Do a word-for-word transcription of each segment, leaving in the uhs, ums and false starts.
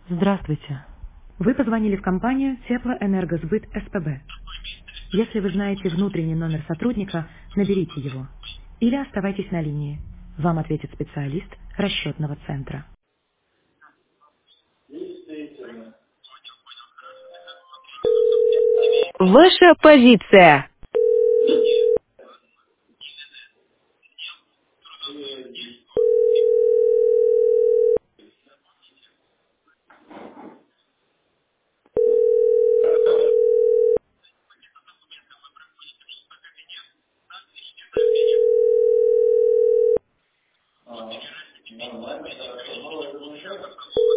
Здравствуйте. Вы позвонили в компанию Теплоэнергосбыт СПБ. Если вы знаете внутренний номер сотрудника, наберите его. Или оставайтесь на линии. Вам ответит специалист расчетного центра. Действительно. Ваша позиция. И а, нормально, хорошо. Ну, это замечательно.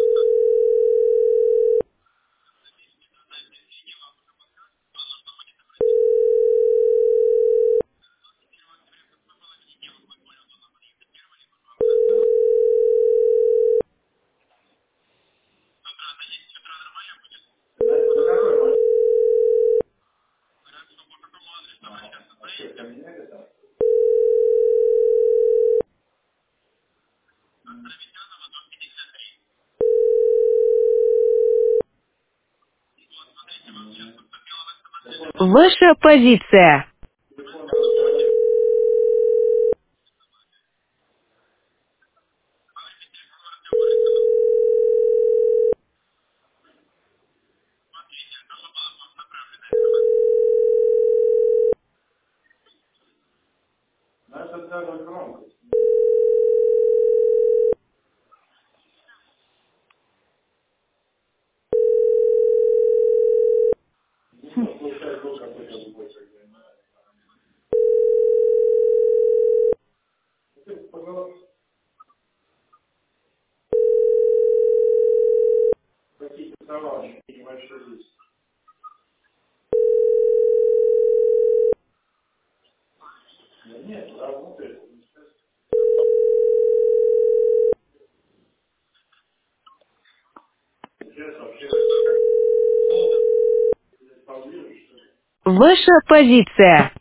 Знаете, за какой машина? Ага. А что, поменять это? М. Телефон, Ваша позиция. телефон надо сказать. Наша даже громкость. Ну, получается, был какой-то любой, когда не знаю. Это, пожалуйста, какие-то товарищи, небольшой лист. Да нет, работает. Сейчас вообще как поближе, что ли? Ваша позиция.